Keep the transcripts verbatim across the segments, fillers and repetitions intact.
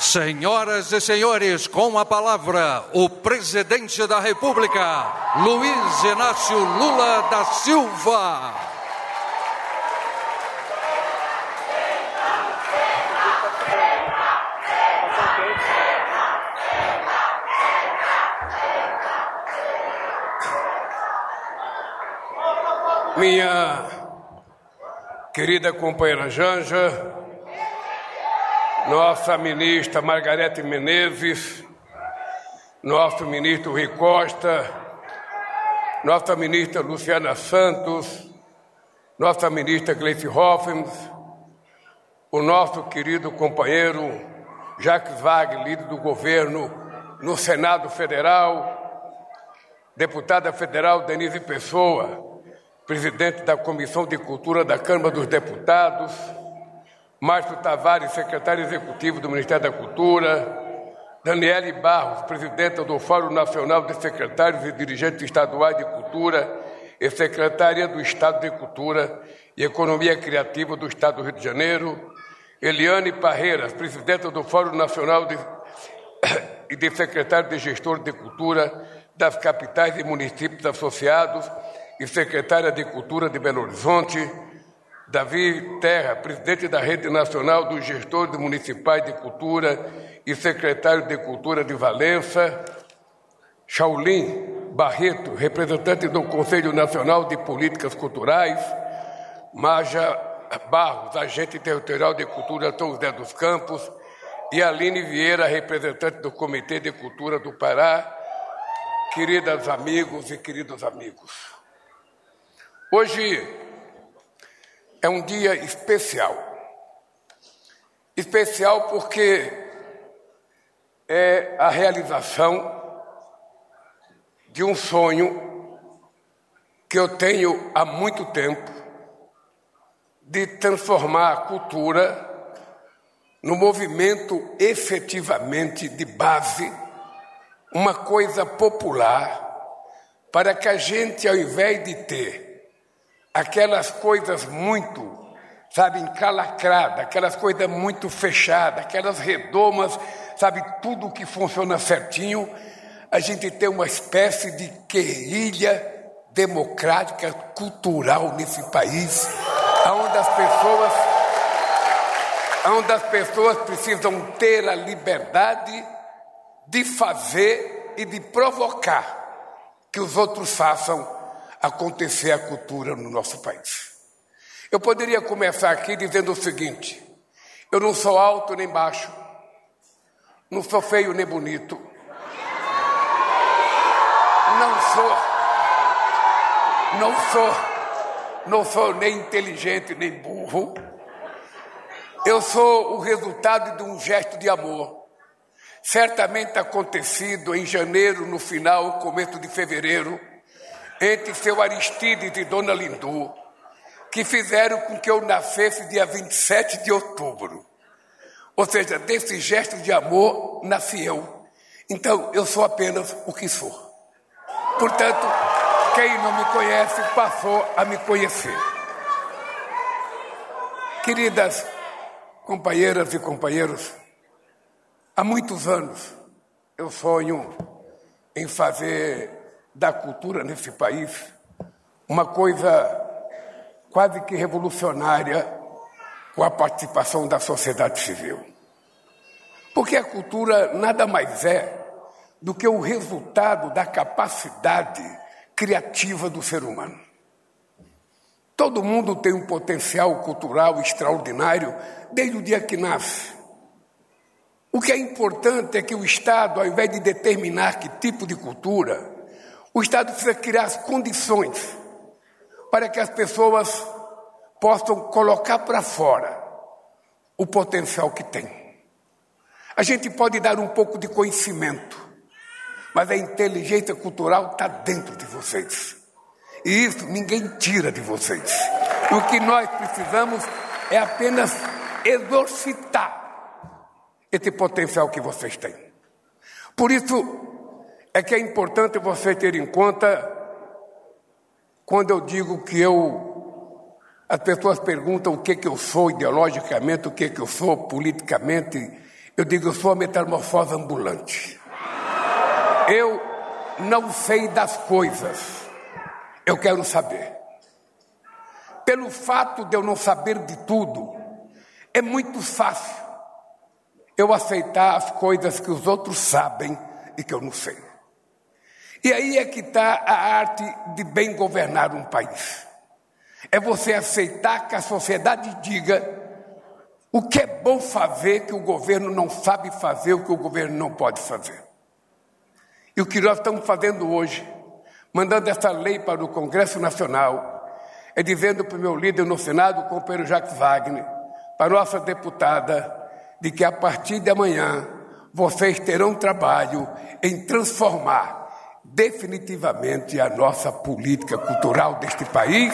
Senhoras e senhores, com a palavra, o presidente da República, Luiz Inácio Lula da Silva. Minha querida companheira Janja, nossa ministra Margarete Menezes, nosso ministro Rui Costa, nossa ministra Luciana Santos, nossa ministra Gleice Hoffmann, o nosso querido companheiro Jacques Wagner, líder do governo no Senado Federal, deputada federal Denise Pessoa, presidente da Comissão de Cultura da Câmara dos Deputados, Márcio Tavares, secretário executivo do Ministério da Cultura, Daniele Barros, presidenta do Fórum Nacional de Secretários e Dirigentes Estaduais de Cultura e secretária do Estado de Cultura e Economia Criativa do Estado do Rio de Janeiro, Eliane Parreiras, presidenta do Fórum Nacional de, e de secretário de Gestor de Cultura das capitais e municípios associados e secretária de Cultura de Belo Horizonte, Davi Terra, presidente da Rede Nacional dos Gestores Municipais de Cultura e secretário de Cultura de Valença, Shaolin Barreto, representante do Conselho Nacional de Políticas Culturais, Maja Barros, agente territorial de Cultura São José dos Campos, e Aline Vieira, representante do Comitê de Cultura do Pará. Queridas amigos e queridos amigos, hoje é um dia especial. Especial porque é a realização de um sonho que eu tenho há muito tempo de transformar a cultura no movimento efetivamente de base, uma coisa popular, para que a gente, ao invés de ter aquelas coisas muito, sabe, encalacradas, aquelas coisas muito fechadas, aquelas redomas, sabe, tudo que funciona certinho, a gente tem uma espécie de guerrilha democrática cultural nesse país, onde as pessoas, onde as pessoas precisam ter a liberdade de fazer e de provocar que os outros façam acontecer a cultura no nosso país. Eu poderia começar aqui dizendo o seguinte: eu não sou alto nem baixo, não sou feio nem bonito, não sou, não sou, não sou nem inteligente nem burro. Eu sou o resultado de um gesto de amor, certamente acontecido em janeiro, no final, começo de fevereiro, entre seu Aristides e Dona Lindu, que fizeram com que eu nascesse dia vinte e sete de outubro. Ou seja, desse gesto de amor nasci eu. Então, eu sou apenas o que sou. Portanto, quem não me conhece passou a me conhecer. Queridas companheiras e companheiros, há muitos anos eu sonho em fazer da cultura nesse país uma coisa quase que revolucionária, com a participação da sociedade civil. Porque a cultura nada mais é do que o resultado da capacidade criativa do ser humano. Todo mundo tem um potencial cultural extraordinário desde o dia que nasce. O que é importante é que o Estado, ao invés de determinar que tipo de cultura, o Estado precisa criar as condições para que as pessoas possam colocar para fora o potencial que têm. A gente pode dar um pouco de conhecimento, mas a inteligência cultural está dentro de vocês. E isso ninguém tira de vocês. E o que nós precisamos é apenas exorcitar esse potencial que vocês têm. Por isso é que é importante você ter em conta, quando eu digo que eu, as pessoas perguntam o que, que eu sou ideologicamente, o que, que eu sou politicamente, Eu digo, eu sou a metamorfose ambulante. Eu não sei das coisas, eu quero saber. Pelo fato de eu não saber de tudo, é muito fácil eu aceitar as coisas que os outros sabem e que eu não sei. E aí é que está a arte de bem governar um país. É você aceitar que a sociedade diga o que é bom fazer, que o governo não sabe fazer, o que o governo não pode fazer. E o que nós estamos fazendo hoje, mandando essa lei para o Congresso Nacional, é dizendo para o meu líder no Senado, o companheiro Jacques Wagner, para a nossa deputada, de que a partir de amanhã vocês terão trabalho em transformar definitivamente a nossa política cultural deste país,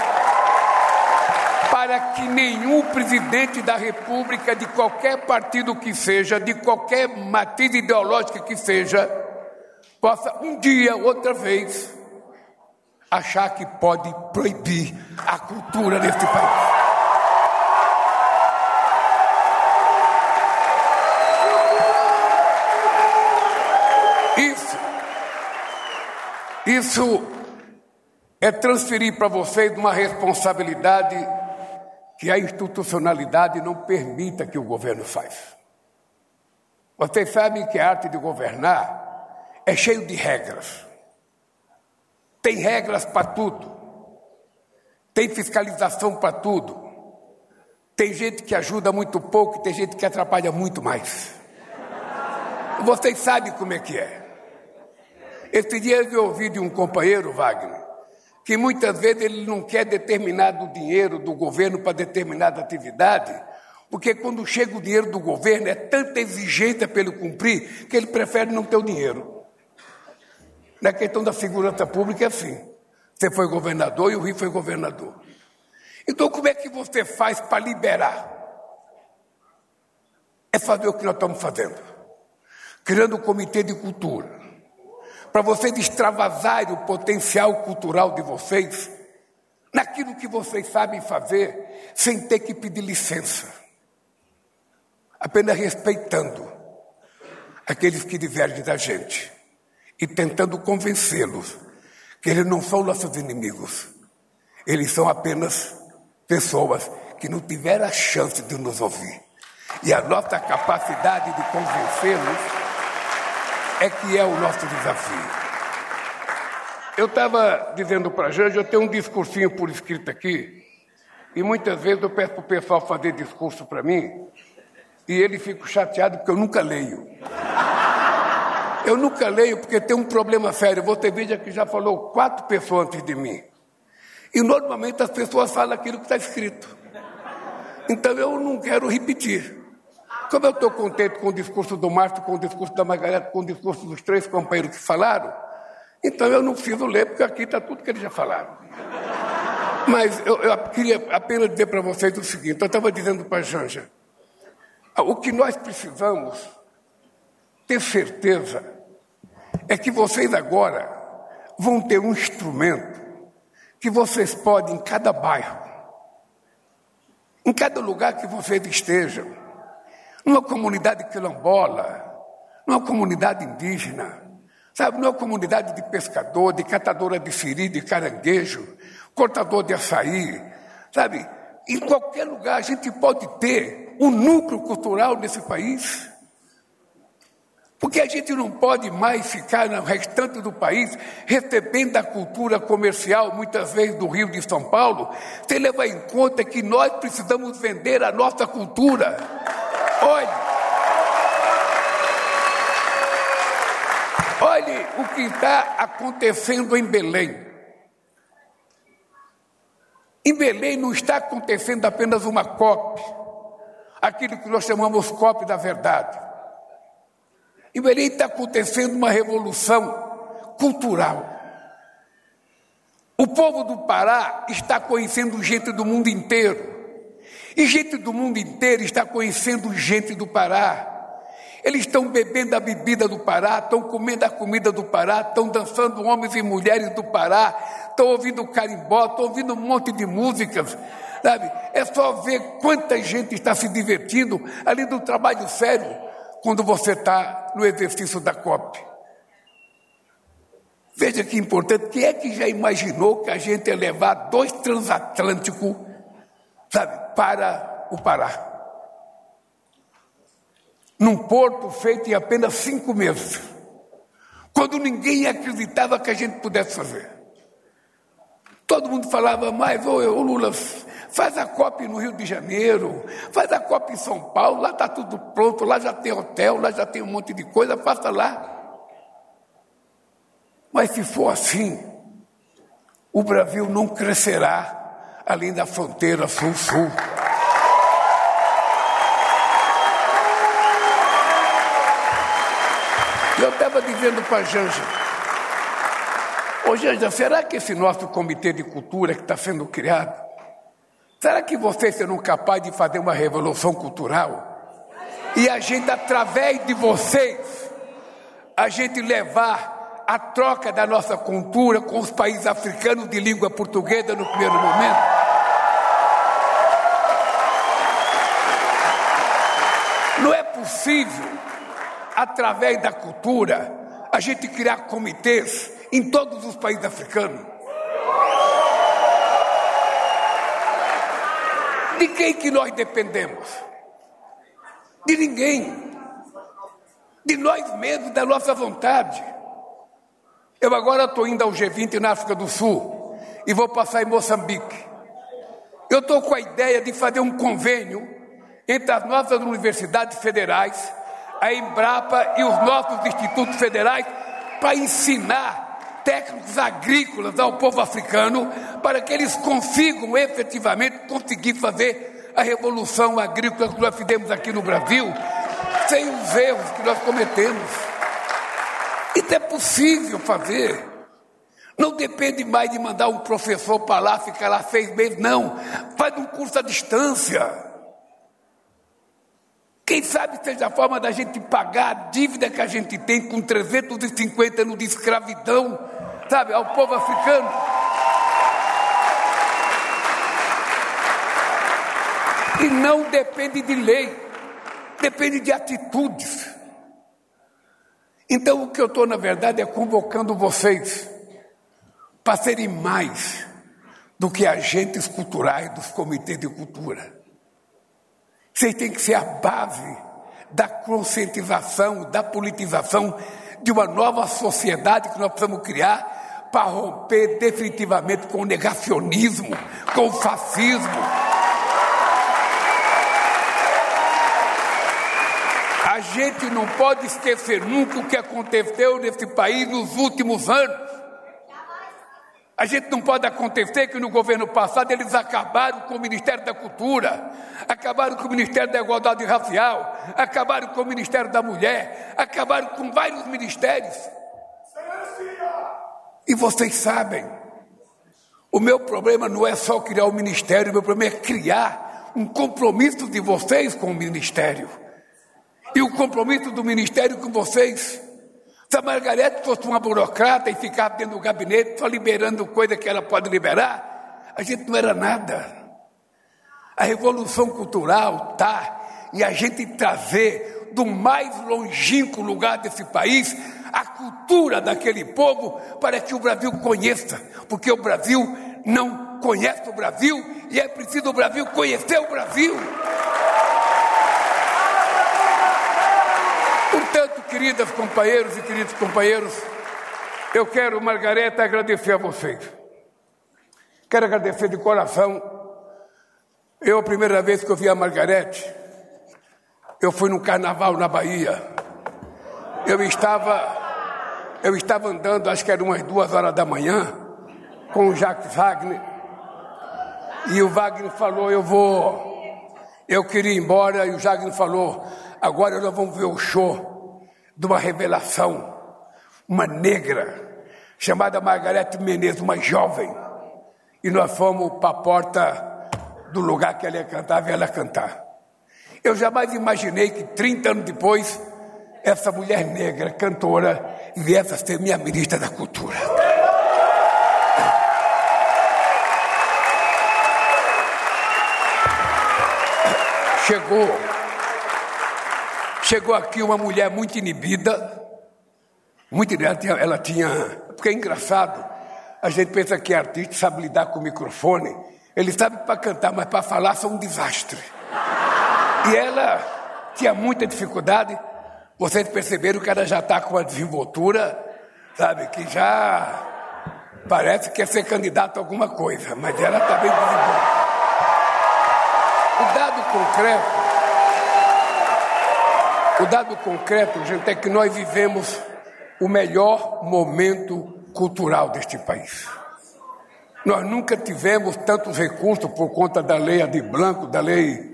para que nenhum presidente da República, de qualquer partido que seja, de qualquer matriz ideológica que seja, possa um dia, outra vez, achar que pode proibir a cultura deste país. Isso, isso é transferir para vocês uma responsabilidade que a institucionalidade não permita que o governo faz. Vocês sabem que a arte de governar é cheio de regras. Tem regras para tudo. Tem fiscalização para tudo. Tem gente que ajuda muito pouco e tem gente que atrapalha muito mais. Vocês sabem como é que é. Esses dias eu ouvi de um companheiro, Wagner, que muitas vezes ele não quer determinado dinheiro do governo para determinada atividade, porque quando chega o dinheiro do governo é tanta exigência para ele cumprir que ele prefere não ter o dinheiro. Na questão da segurança pública é assim. Você foi governador e o Rio foi governador. Então como é que você faz para liberar? É fazer o que nós estamos fazendo. Criando um comitê de cultura. Para vocês extravasarem o potencial cultural de vocês naquilo que vocês sabem fazer, sem ter que pedir licença. Apenas respeitando aqueles que divergem da gente e tentando convencê-los que eles não são nossos inimigos. Eles são apenas pessoas que não tiveram a chance de nos ouvir. E a nossa capacidade de convencê-los é que é o nosso desafio. Eu estava dizendo para a Janja, eu tenho um discursinho por escrito aqui, e muitas vezes eu peço para o pessoal fazer discurso para mim, e ele fica chateado porque eu nunca leio. Eu nunca leio porque tem um problema sério. Você veja que já falou quatro pessoas antes de mim. E normalmente as pessoas falam aquilo que está escrito. Então eu não quero repetir. Como eu estou contente com o discurso do Márcio, com o discurso da Margareta, com o discurso dos três companheiros que falaram, então eu não preciso ler, porque aqui está tudo que eles já falaram. Mas eu, eu queria apenas dizer para vocês o seguinte, eu estava dizendo para a Janja, o que nós precisamos ter certeza é que vocês agora vão ter um instrumento que vocês podem, em cada bairro, em cada lugar que vocês estejam, numa comunidade quilombola, numa comunidade indígena, sabe, numa comunidade de pescador, de catadora de siri, de caranguejo, cortador de açaí, sabe, em qualquer lugar a gente pode ter um núcleo cultural nesse país. Porque a gente não pode mais ficar no restante do país recebendo a cultura comercial, muitas vezes do Rio de São Paulo, sem levar em conta que nós precisamos vender a nossa cultura. Olhe, olhe o que está acontecendo em Belém. Em Belém não está acontecendo apenas uma COP, aquilo que nós chamamos COP da verdade. Em Belém está acontecendo uma revolução cultural. O povo do Pará está conhecendo gente do mundo inteiro. E gente do mundo inteiro está conhecendo gente do Pará. Eles estão bebendo a bebida do Pará, estão comendo a comida do Pará, estão dançando homens e mulheres do Pará, estão ouvindo carimbó, estão ouvindo um monte de músicas, sabe? É só ver quanta gente está se divertindo ali do trabalho sério. quando você está no exercício da COP. Veja que importante, quem é que já imaginou que a gente ia levar dois transatlânticos, sabe, para o Pará? Num porto feito em apenas cinco meses, quando ninguém acreditava que a gente pudesse fazer. Todo mundo falava, mas, ô, ô Lula, faz a COP no Rio de Janeiro, faz a COP em São Paulo, lá está tudo pronto, lá já tem hotel, lá já tem um monte de coisa, faça lá. Mas se for assim, o Brasil não crescerá além da fronteira sul-sul. Eu estava dizendo para a Janja, ô Janja, será que esse nosso comitê de cultura que está sendo criado, será que vocês serão capazes de fazer uma revolução cultural? E a gente, através de vocês, a gente levar a troca da nossa cultura com os países africanos de língua portuguesa no primeiro momento? Não é possível, através da cultura, a gente criar comitês em todos os países africanos? De quem que nós dependemos? De ninguém. De nós mesmos, da nossa vontade. Eu agora estou indo ao G vinte na África do Sul e vou passar em Moçambique. Eu estou com a ideia de fazer um convênio entre as nossas universidades federais, a Embrapa e os nossos institutos federais para ensinar técnicos agrícolas ao povo africano para que eles consigam efetivamente conseguir fazer a revolução agrícola que nós fizemos aqui no Brasil sem os erros que nós cometemos. Isso é possível fazer. Não depende mais de mandar um professor para lá, ficar lá seis meses, não. Faz um curso à distância. Quem sabe seja a forma da gente pagar a dívida que a gente tem com trezentos e cinquenta anos de escravidão, sabe, ao povo africano. E não depende de lei, depende de atitudes. Então, o que eu estou, na verdade, é convocando vocês para serem mais do que agentes culturais dos comitês de cultura. Vocês têm que ser a base da conscientização, da politização de uma nova sociedade que nós precisamos criar para romper definitivamente com o negacionismo, com o fascismo. A gente não pode esquecer nunca o que aconteceu nesse país nos últimos anos. A gente não pode acontecer que no governo passado eles acabaram com o Ministério da Cultura, acabaram com o Ministério da Igualdade Racial, acabaram com o Ministério da Mulher, acabaram com vários ministérios. E vocês sabem, o meu problema não é só criar o ministério, o meu problema é criar um compromisso de vocês com o ministério. E o compromisso do ministério com vocês. Se a Margarete fosse uma burocrata e ficava dentro do gabinete só liberando coisa que ela pode liberar, a gente não era nada. A revolução cultural está em a gente trazer do mais longínquo lugar desse país a cultura daquele povo para que o Brasil conheça, porque o Brasil não conhece o Brasil e é preciso o Brasil conhecer o Brasil. Portanto, queridas companheiros e queridos companheiros, eu quero, Margarete, agradecer a vocês. Quero agradecer de coração. Eu, a primeira vez que eu vi a Margarete, eu fui num carnaval na Bahia. Eu estava, eu estava andando, acho que era umas duas horas da manhã, com o Jacques Wagner. E o Wagner falou, eu vou... Eu queria ir embora, e o Wagner falou... Agora nós vamos ver o show de uma revelação, uma negra, chamada Margarete Menezes, uma jovem. E nós fomos para a porta do lugar que ela ia cantar, ver ela cantar. Eu jamais imaginei que trinta anos depois, essa mulher negra, cantora, viesse a ser minha ministra da Cultura. Chegou... Chegou aqui uma mulher muito inibida, muito inibida, ela tinha, ela tinha, porque é engraçado, a gente pensa que artista sabe lidar com o microfone, ele sabe para cantar, mas para falar são um desastre. E ela tinha muita dificuldade, vocês perceberam que ela já está com uma desenvoltura, sabe, que já parece que quer ser candidata a alguma coisa, mas ela está bem desenvolta. O dado concreto, o dado concreto, gente, é que nós vivemos o melhor momento cultural deste país. Nós nunca tivemos tantos recursos por conta da lei Aldir Blanc, da lei...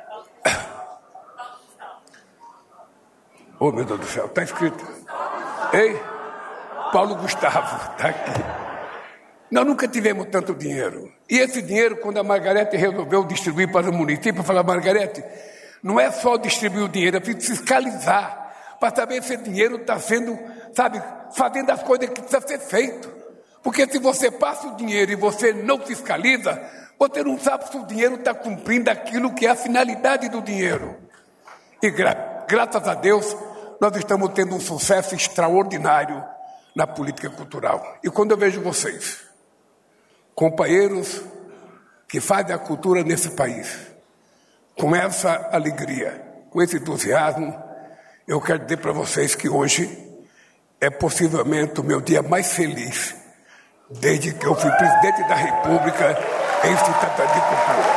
Oh, meu Deus do céu, está escrito. Ei, Paulo Gustavo, está aqui. Nós nunca tivemos tanto dinheiro. E esse dinheiro, quando a Margarete resolveu distribuir para o município, falou, Margarete, não é só distribuir o dinheiro, é preciso fiscalizar, para saber se esse dinheiro está sendo, sabe, fazendo as coisas que precisam ser feitas. Porque se você passa o dinheiro e você não fiscaliza, você não sabe se o dinheiro está cumprindo aquilo que é a finalidade do dinheiro. E gra- graças a Deus, nós estamos tendo um sucesso extraordinário na política cultural. E quando eu vejo vocês, companheiros que fazem a cultura nesse país, com essa alegria, com esse entusiasmo, eu quero dizer para vocês que hoje é possivelmente o meu dia mais feliz desde que eu fui presidente da República em Cidadania de Cultura.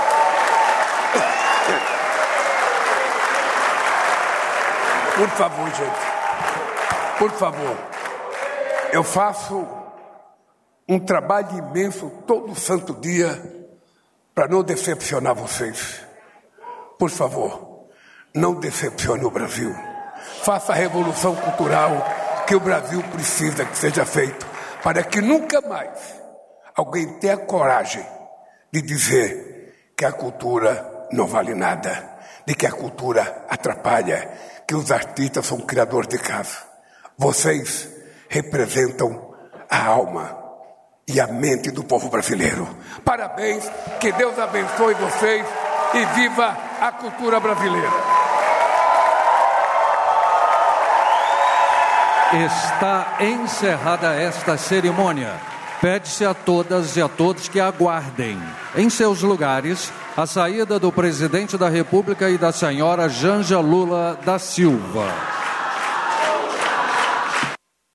Por favor, gente, por favor, eu faço um trabalho imenso todo santo dia para não decepcionar vocês. Por favor, não decepcione o Brasil. Faça a revolução cultural que o Brasil precisa que seja feita, para que nunca mais alguém tenha coragem de dizer que a cultura não vale nada, de que a cultura atrapalha, que os artistas são criadores de casa. Vocês representam a alma e a mente do povo brasileiro. Parabéns, que Deus abençoe vocês e viva a cultura brasileira. Está encerrada esta cerimônia. Pede-se a todas e a todos que aguardem em seus lugares a saída do presidente da República e da senhora Janja Lula da Silva.